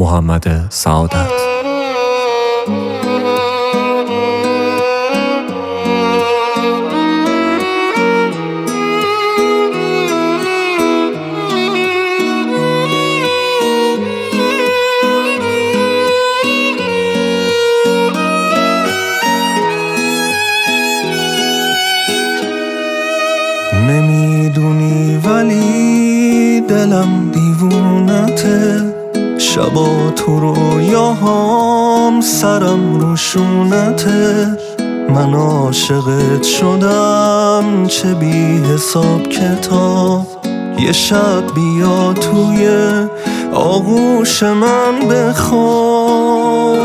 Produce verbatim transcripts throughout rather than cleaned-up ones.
محمد سعادت. نمیدونی ولی دلم دیوونته، شبا تو رویاهام سرم روشونته. من عاشقت شدم چه بی حساب کتاب، یه شب بیا توی آغوش من بخواب.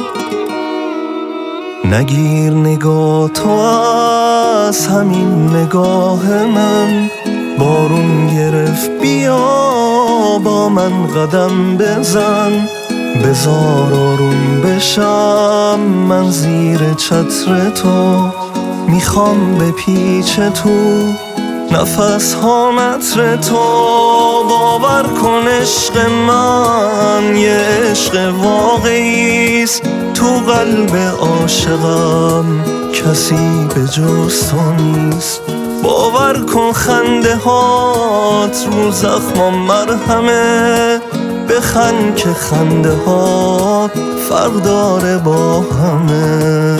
نگیر نگاه تو از همین نگاه من، بارون گرفت بیا با من قدم بزن. بذار آروم بشم من زیر چتر تو، میخوام به پیچ تو نفس ها متر تو. باور کن عشق من یه عشق واقعیست، تو قلب عاشقم کسی به جز تو نیست. باور کن خنده هات رو زخمم مرهمه، بخند که خنده هات فرق داره با همه.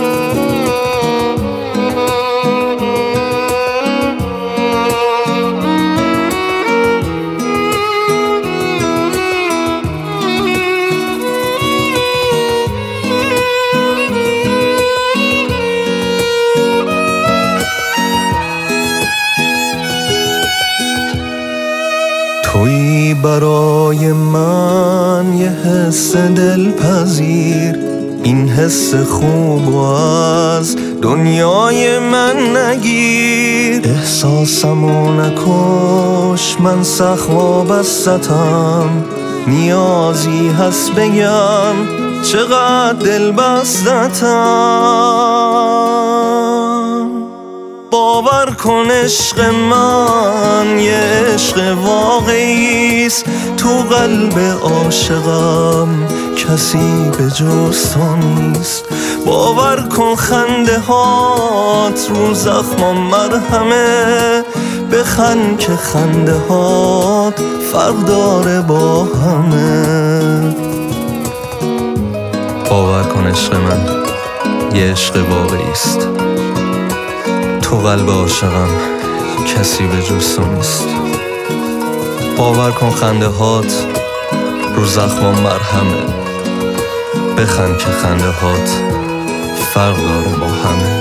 تویی برای من یه حس دلپذیر، این حس خوب از دنیای من نگیر. احساسمو نکش من سخت وابستم، نیازی هست بگم چقدر دل بستم. باور کن عشق من یه عشق واقعیست، تو قلب عاشقم کسی به جز تو نیست. باور کن خنده هات رو زخمم مرهمه، بخند که خنده هات فرق داره با همه. باور کن عشق من یه عشق واقعیست، تو قلب عاشقم کسی به جز تو نیست. باور کن خنده هات رو زخمم مرهمه، بخند که خنده هات فرق داره با همه.